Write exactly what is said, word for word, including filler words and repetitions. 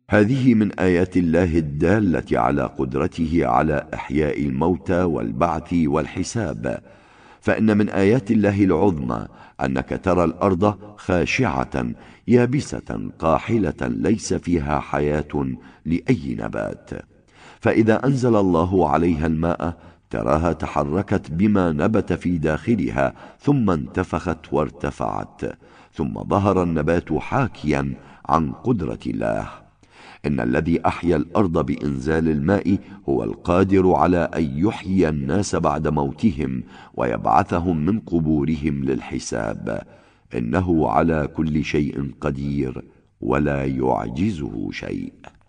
هذه من آيات الله الدالة على قدرته على إحياء الموتى والبعث والحساب. فإن من آيات الله العظمى أنك ترى الأرض خاشعة يابسة قاحلة ليس فيها حياة لأي نبات، فإذا أنزل الله عليها الماء تراها تحركت بما نبت في داخلها، ثم انتفخت وارتفعت، ثم ظهر النبات حاكيا عن قدرة الله. إن الذي أحيا الأرض بإنزال الماء هو القادر على أن يحيي الناس بعد موتهم ويبعثهم من قبورهم للحساب. إنه على كل شيء قدير ولا يعجزه شيء.